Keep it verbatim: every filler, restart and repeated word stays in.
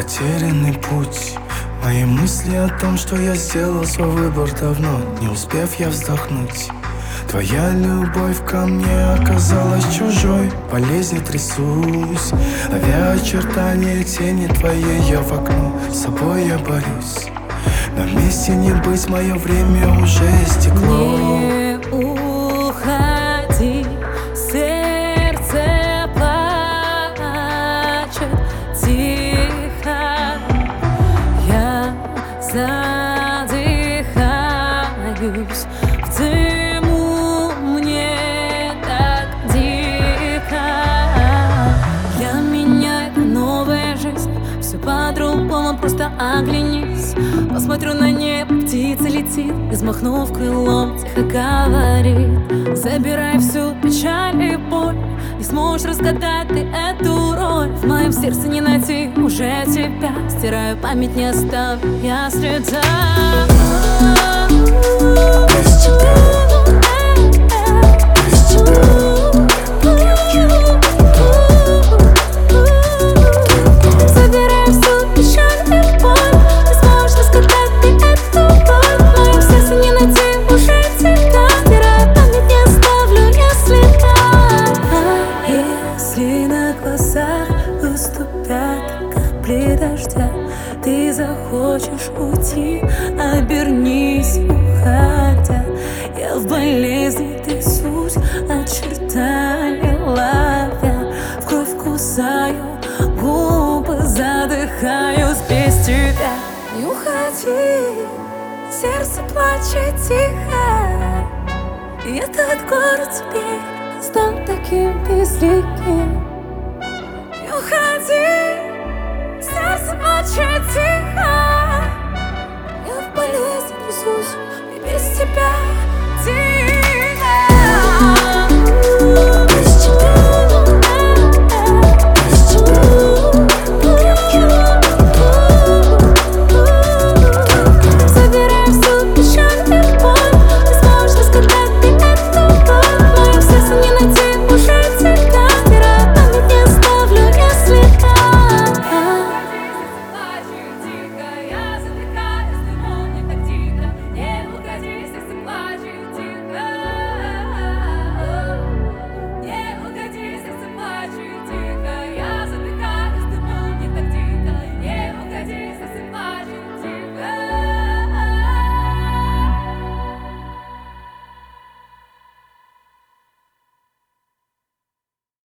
потерянный путь. Мои мысли о том, что я сделал свой выбор давно, не успев я вздохнуть. Твоя любовь ко мне оказалась чужой, болезни трясусь, ловя очертания тени твоей, я в окно, с собой я борюсь. Но вместе не быть, мое время уже истекло. Не уходи, сердце плачет тихо, я задыхаюсь в дыму, мне так дико. Для меня это новая жизнь, все по-другому, просто оглянись. Посмотрю на небо, птица летит, взмахнув крылом, тихо говорит: забирай всю печаль и боль, не сможешь разгадать ты эту роль. В моем сердце не найти уже тебя, стираю память, не оставлю я следа. Без тебя, без тебя, как я вчера. Забирай всю печаль и боль, не сможешь разгадать ты эту боль. В моем сердце не найти уже тебя, стираю память, не оставлю я следа. А если на глазах выступят капли дождя, ты захочешь уйти, обернись, уходя. Я в болезни трясусь, очертания ловя, в кровь кусаю губы, задыхаюсь без тебя. Не уходи, сердце плачет тихо, и этот город теперь стал таким безликим. Не уходи, сердце плачет тихо, я в болезни трясусь, и без тебя